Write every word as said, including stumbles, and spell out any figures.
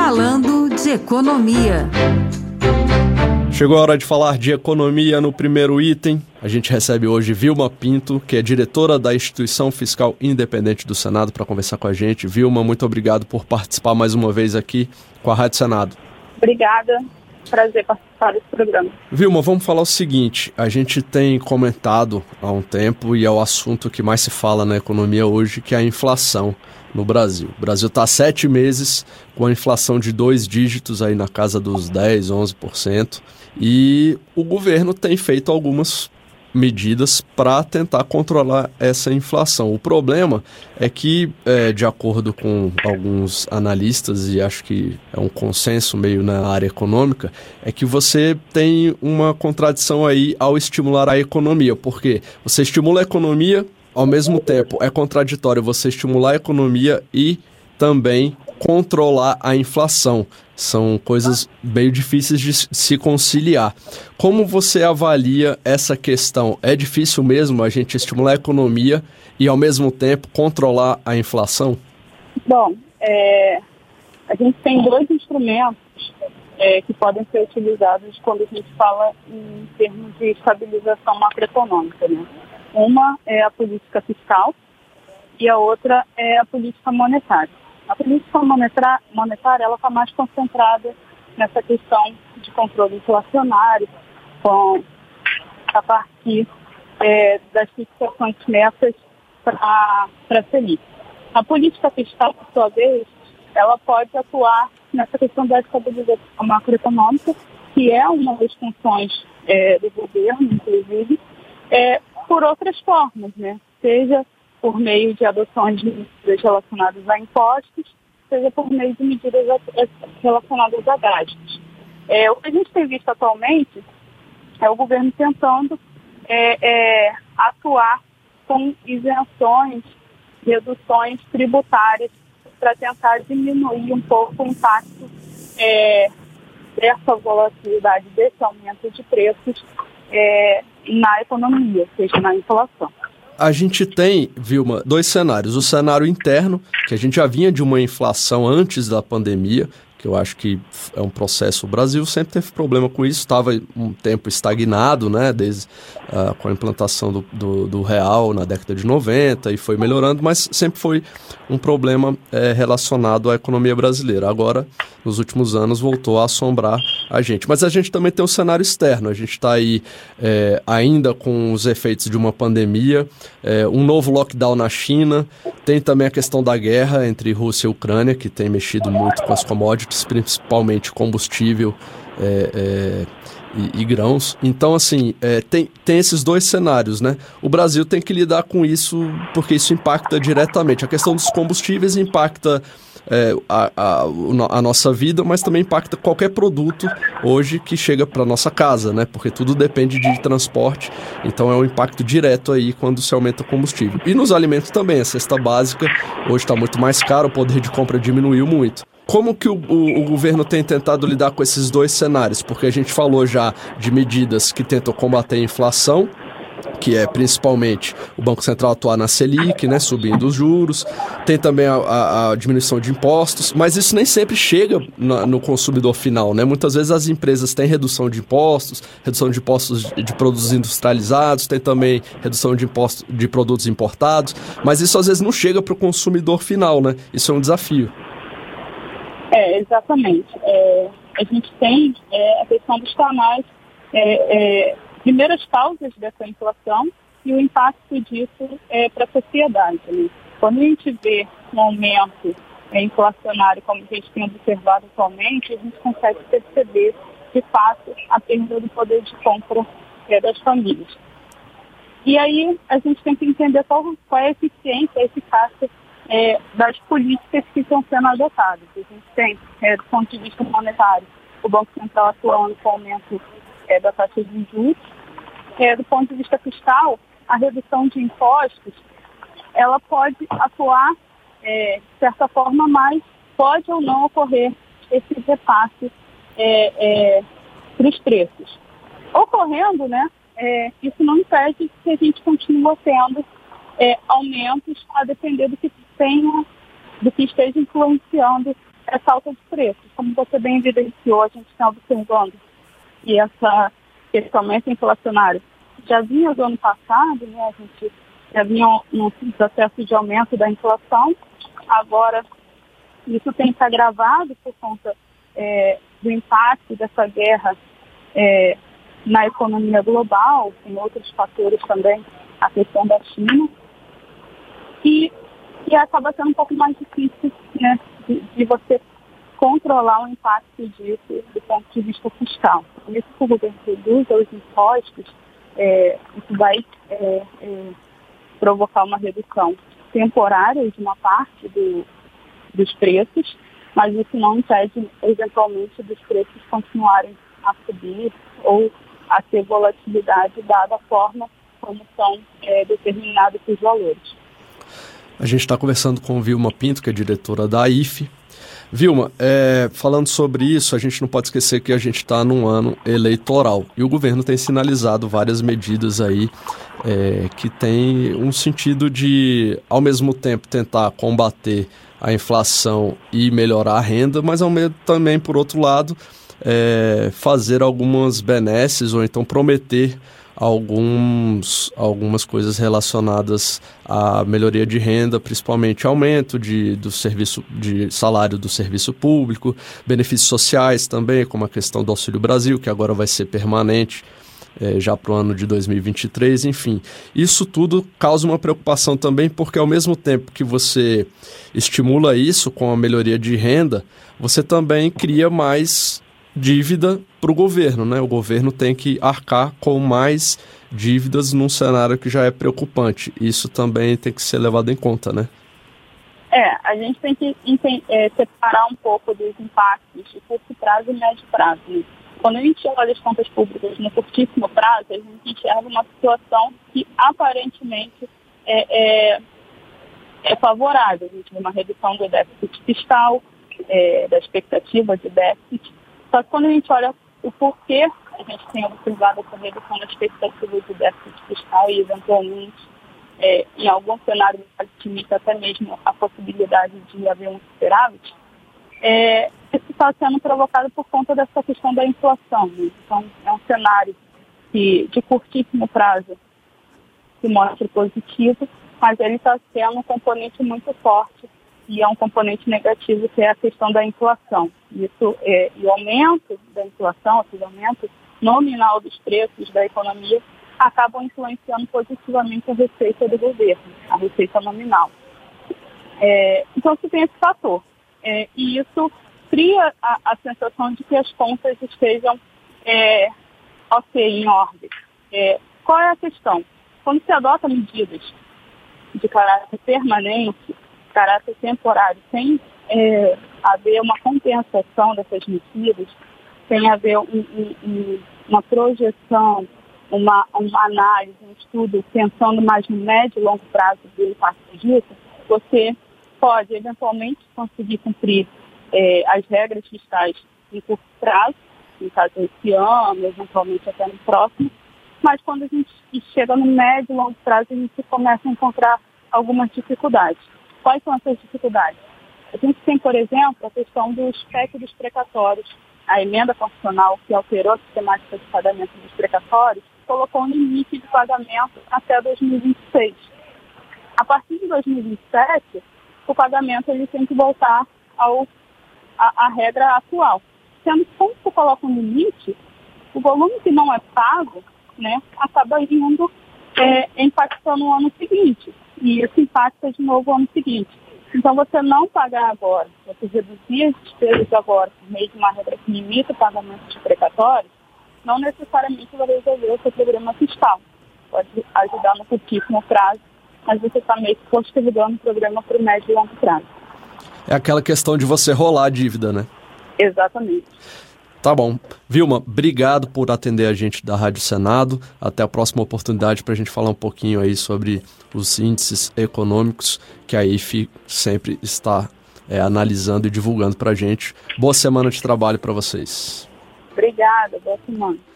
Falando de Economia. Chegou a hora de falar de economia no primeiro item. A gente recebe hoje Vilma Pinto, que é diretora da Instituição Fiscal Independente do Senado, para conversar com a gente. Vilma, muito obrigado por participar mais uma vez aqui com a Rádio Senado. Obrigada. Prazer participar desse programa. Vilma, vamos falar o seguinte, a gente tem comentado há um tempo e é o assunto que mais se fala na economia hoje, que é a inflação no Brasil. O Brasil está há sete meses com a inflação de dois dígitos aí na casa dos dez, onze por cento e o governo tem feito algumas medidas para tentar controlar essa inflação. O problema é que, é, de acordo com alguns analistas, e acho que é um consenso meio na área econômica, é que você tem uma contradição aí ao estimular a economia, porque você estimula a economia, ao mesmo tempo é contraditório você estimular a economia e também controlar a inflação. São coisas meio difíceis de se conciliar. Como você avalia essa questão? É difícil mesmo a gente estimular a economia e, ao mesmo tempo, controlar a inflação? Bom, é, a gente tem dois instrumentos é, que podem ser utilizados quando a gente fala em termos de estabilização macroeconômica, né? Uma é a política fiscal e a outra é a política monetária. A política monetária, monetária ela está mais concentrada nessa questão de controle inflacionário, com a partir é, das fixações metas para a Selic. A política fiscal, por sua vez, ela pode atuar nessa questão da estabilização macroeconômica, que é uma das funções é, do governo, inclusive, é, por outras formas, né? Seja por meio de adoções de medidas relacionadas a impostos, seja por meio de medidas relacionadas a gastos. É, o que a gente tem visto atualmente é o governo tentando é, é, atuar com isenções, reduções tributárias para tentar diminuir um pouco o impacto é, dessa volatilidade, desse aumento de preços é, na economia, seja na inflação. A gente tem, Vilma, dois cenários. O cenário interno, que a gente já vinha de uma inflação antes da pandemia, que eu acho que é um processo... O Brasil sempre teve problema com isso, estava um tempo estagnado, né, desde uh, com a implantação do, do, do real na década de noventa, e foi melhorando, mas sempre foi um problema é, relacionado à economia brasileira. Agora, nos últimos anos, voltou a assombrar a gente. Mas a gente também tem o cenário externo, a gente está aí é, ainda com os efeitos de uma pandemia, é, um novo lockdown na China, tem também a questão da guerra entre Rússia e Ucrânia, que tem mexido muito com as commodities, principalmente combustível é, é, e, e grãos. Então, assim, é, tem, tem esses dois cenários, né? O Brasil tem que lidar com isso, porque isso impacta diretamente. A questão dos combustíveis impacta é, a, a, a nossa vida, mas também impacta qualquer produto hoje que chega para nossa casa, né? Porque tudo depende de transporte, então é um impacto direto aí quando se aumenta o combustível. E nos alimentos também, a cesta básica hoje está muito mais cara, o poder de compra diminuiu muito. Como que o, o, o governo tem tentado lidar com esses dois cenários? Porque a gente falou já de medidas que tentam combater a inflação, que é principalmente o Banco Central atuar na Selic, né, subindo os juros, tem também a, a, a diminuição de impostos, mas isso nem sempre chega na, no consumidor final, né? Muitas vezes as empresas têm redução de impostos, redução de impostos de, de produtos industrializados, tem também redução de impostos de produtos importados, mas isso às vezes não chega para o consumidor final, né? Isso é um desafio. É, exatamente. É, a gente tem é, a questão dos canais, é, é, primeiras causas dessa inflação e o impacto disso é, para a sociedade, né? Quando a gente vê um aumento é, inflacionário, como a gente tem observado atualmente, a gente consegue perceber, de fato, a perda do poder de compra é, das famílias. E aí a gente tem que entender qual, qual é a eficiência, a eficácia É, das políticas que estão sendo adotadas. A gente tem, é, do ponto de vista monetário, o Banco Central atuando com o aumento é, da taxa de juros. É, do ponto de vista fiscal, a redução de impostos, ela pode atuar, é, de certa forma, mas pode ou não ocorrer esse repasse é, é, para os preços. Ocorrendo, né, é, isso não impede que a gente continue tendo é, aumentos a depender do que tenha, do que esteja influenciando essa alta de preços. Como você bem evidenciou, a gente está observando que essa, esse aumento inflacionário já vinha do ano passado, né? A gente já vinha num processo de aumento da inflação. Agora, isso tem se agravado por conta é, do impacto dessa guerra é, na economia global, tem outros fatores também, a questão da China, e, e acaba sendo um pouco mais difícil, né, de, de você controlar o impacto disso do ponto de vista fiscal. Por isso que o governo reduz os impostos, é, isso vai é, é, provocar uma redução temporária de uma parte do, dos preços, mas isso não impede, eventualmente, dos preços continuarem a subir ou a ter volatilidade dada a forma como são é, determinados os valores. A gente está conversando com Vilma Pinto, que é diretora da I F E. Vilma, é, falando sobre isso, a gente não pode esquecer que a gente está num ano eleitoral e o governo tem sinalizado várias medidas aí é, que tem um sentido de, ao mesmo tempo, tentar combater a inflação e melhorar a renda, mas ao mesmo também, por outro lado, é, fazer algumas benesses ou então prometer alguns, algumas coisas relacionadas à melhoria de renda, principalmente aumento de, do serviço, de salário do serviço público, benefícios sociais também, como a questão do Auxílio Brasil, que agora vai ser permanente é, já para o ano de dois mil e vinte e três, enfim. Isso tudo causa uma preocupação também, porque ao mesmo tempo que você estimula isso com a melhoria de renda, você também cria mais dívida para o governo, né? O governo tem que arcar com mais dívidas num cenário que já é preocupante. Isso também tem que ser levado em conta, né? É, a gente tem que é, separar um pouco dos impactos de curto prazo e médio prazo. Né? Quando a gente olha as contas públicas no curtíssimo prazo, a gente enxerga uma situação que aparentemente é, é, é favorável. A gente vê uma redução do déficit fiscal, é, da expectativa de déficit. Só que quando a gente olha o porquê a gente tem observado essa redução da expectativa de déficit fiscal e, eventualmente, é, em algum cenário mais otimista, até mesmo a possibilidade de haver um superávit, é, isso está sendo provocado por conta dessa questão da inflação. Né? Então, é um cenário que, de curtíssimo prazo que mostra positivo, mas ele está sendo um componente muito forte e é um componente negativo, que é a questão da inflação. Isso, é, e o aumento da inflação, o aumento nominal dos preços da economia, acabam influenciando positivamente a receita do governo, a receita nominal. É, então, se tem esse fator. É, e isso cria a, a sensação de que as contas estejam é, ok, em ordem. É, qual é a questão? Quando se adota medidas de caráter permanente, caráter temporário, sem é, haver uma compensação dessas medidas, sem haver um, um, um, uma projeção, uma, uma análise, um estudo pensando mais no médio e longo prazo do impacto disso, você pode eventualmente conseguir cumprir é, as regras fiscais em curto prazo, no caso esse ano, eventualmente até no próximo, mas quando a gente chega no médio e longo prazo, a gente começa a encontrar algumas dificuldades. Quais são essas dificuldades? A gente tem, por exemplo, a questão dos P E C dos precatórios. A emenda constitucional que alterou a sistemática de pagamento dos precatórios colocou um limite de pagamento até dois mil e vinte e seis. A partir de dois mil e vinte e sete, o pagamento ele tem que voltar ao, a, a regra atual. Sendo que, quando você coloca um limite, o volume que não é pago, né, acaba indo é, impactando no ano seguinte. E isso impacta de novo o ano seguinte. Então, você não pagar agora, você reduzir as despesas agora por meio de uma regra que limita o pagamento de precatórios, não necessariamente vai resolver o seu problema fiscal. Pode ajudar no curtíssimo prazo, mas você está meio que postergando o programa para o médio e longo prazo. É aquela questão de você rolar a dívida, né? Exatamente. Tá bom. Vilma, obrigado por atender a gente da Rádio Senado. Até a próxima oportunidade para a gente falar um pouquinho aí sobre os índices econômicos que a I F E sempre está é, analisando e divulgando para a gente. Boa semana de trabalho para vocês. Obrigada, boa semana.